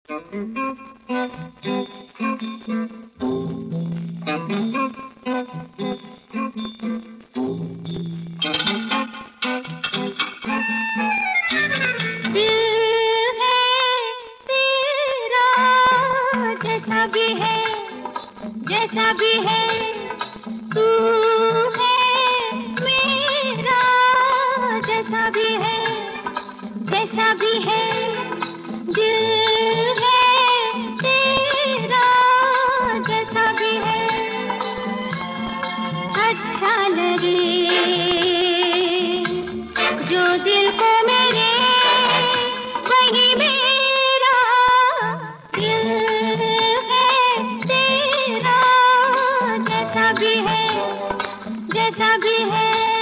जैसा भी है, जैसा भी है, तू है मेरा। जैसा भी है, जैसा भी है, दिल है तेरा। जैसा भी है, अच्छा लगे जो दिल को मेरे, वही मेरा दिल है तेरा। जैसा भी है, जैसा भी है।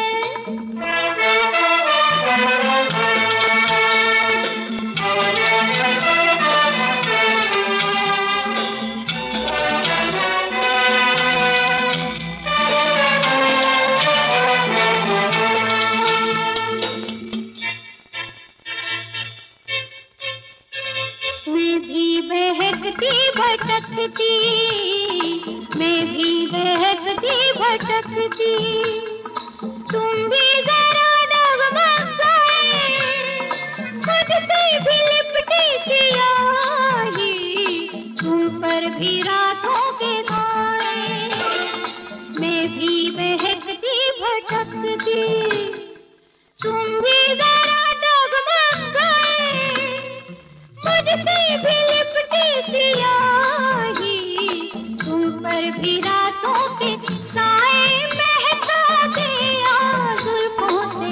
मैं भी बहकती भटकती, मैं भी बहकती भटकती, तुम भी जरा डगमग गए, मुझसे भी लिपटी सियाही, तुम पर भी रातों के साए। मैं भी बहकती भटकती, तुम भी जरा डगमग गए, मुझसे भी लिपटी सियाही, तुम पर भी रातों के साए। बहका गया जुल्फों से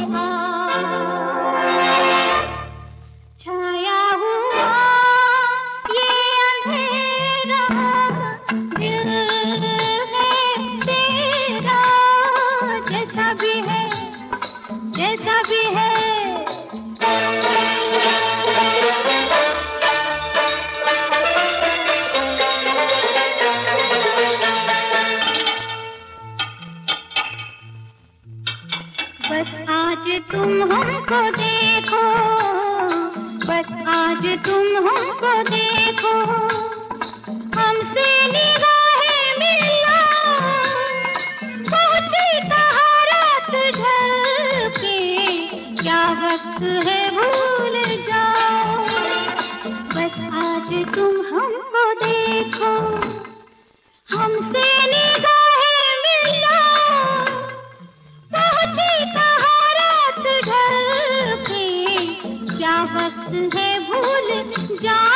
छाया हुआ ये अंधेरा, दिल है तेरा। जैसा भी है, जैसा भी है। बस आज तुम हमको देखो, बस आज तुम हमको देखो, हमसे निगाहें मिला, पहुंची तहारत ढल के, क्या वक्त है भूल जाओ। बस आज तुम हमको देखो, हमसे निगाहें मिला, पहुंची तहारत ढल के, क्या वक्त है भूल जाओ।